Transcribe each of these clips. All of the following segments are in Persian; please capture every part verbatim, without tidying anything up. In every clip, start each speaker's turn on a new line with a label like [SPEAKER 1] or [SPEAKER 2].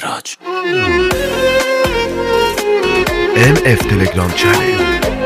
[SPEAKER 1] اخراج ام اف تلگرام چنل.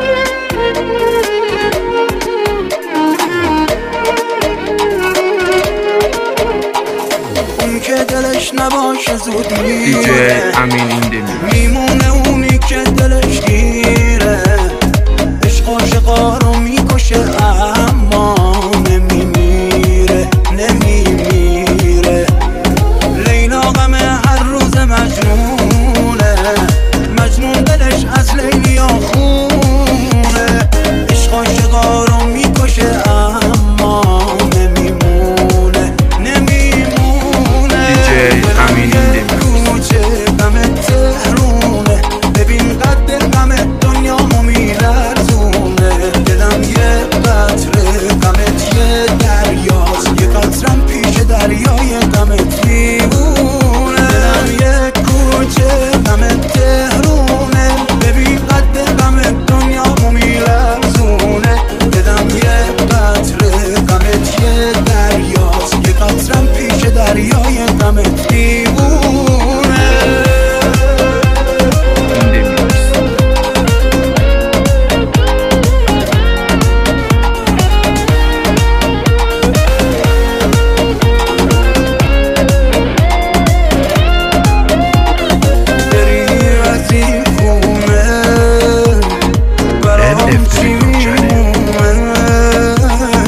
[SPEAKER 2] اون که دلش نباشه زود میره
[SPEAKER 1] دیجی امین ایندمی
[SPEAKER 2] میمونه، اونی که دلش گیره عشق عاشقا رو میکشه اما نمیمیره نمیمیره. لیلا غم هر روز مجنونه، مجنون دلش از لیلیا خونه. عشق عاشقا رو میکشه اما نمیمونه نمیمونه.
[SPEAKER 1] دیجی امین ایندمی
[SPEAKER 2] کوچه غم تهرونه، ببین قد غم دنیامو میلرزونه. دلم یه قطره غمت یه دریاست، یه قطرم پیش دریای غمت میمونه. دلم یه کوچه غم تهرونه، ببین قد غم دنیامو میلرزونه. دلم یه قطره غمت یه دریاست، یه قطرم پیش دریای غمت میمونه.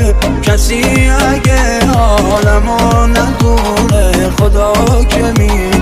[SPEAKER 2] کسی اگه عالمو ندونه، خدا که می